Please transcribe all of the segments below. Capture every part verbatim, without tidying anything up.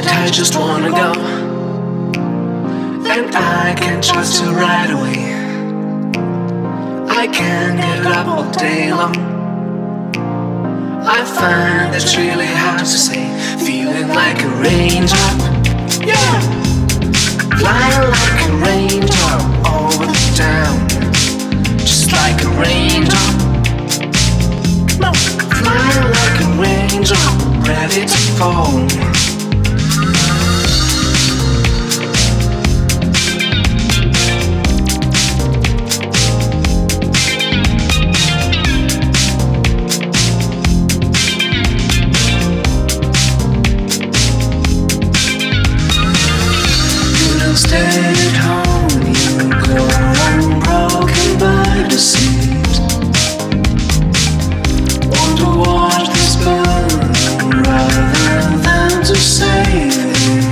that I just wanna go, and I can trust you right away. I can't get up all day long. I find it's really hard to say, feeling like a raindrop, yeah, flying like a raindrop over the town, just like a raindrop. No, flying like a raindrop, ready to fall. Stay at home, you go unbroken by the seas. Want to watch this burn rather than to save it.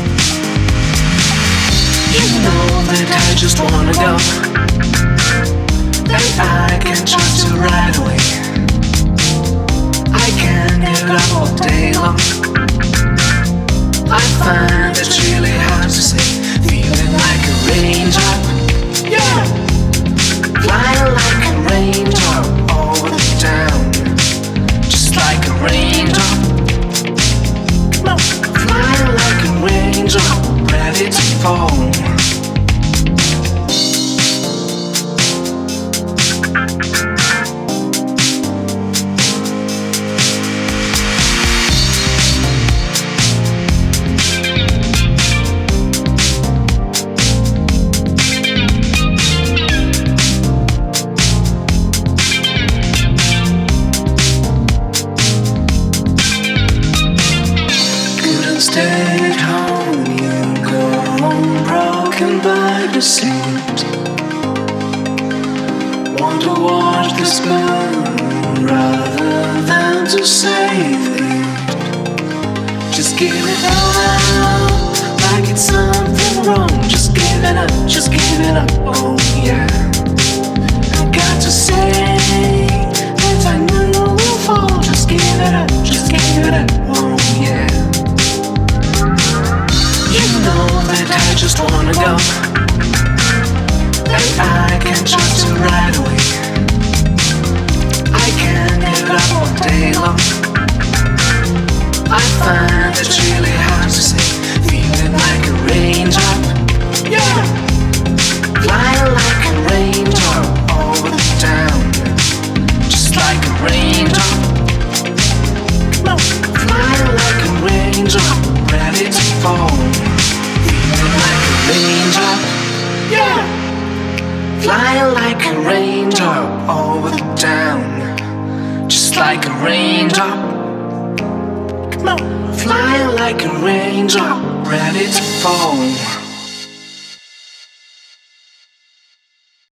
You know that I just wanna go, and I can trust you right away. I can't get up all day long. I find it's really hard to say, feeling like a raindrop, yeah, flying like a raindrop over the town, just like a raindrop. No, flying like a raindrop, ready to fall. Stay at home, you go unbroken by the seams. Want to watch this burn rather than to save it. Just give it up, like it's something wrong. Just give it up, just give it up, oh yeah. I got to say that I know we'll fall. Just give it up, just give it up, oh yeah. You know that I just wanna go, and I can trust you right away. I can't get up all day long. I find it's really hard to say, feeling like a raindrop, yeah, flying like a raindrop over the town, just like a raindrop. No, flying like a raindrop, ready to fall. Raindrop, yeah, flying like a raindrop over the town, just like a raindrop. Come on, flying like a raindrop, ready to fall.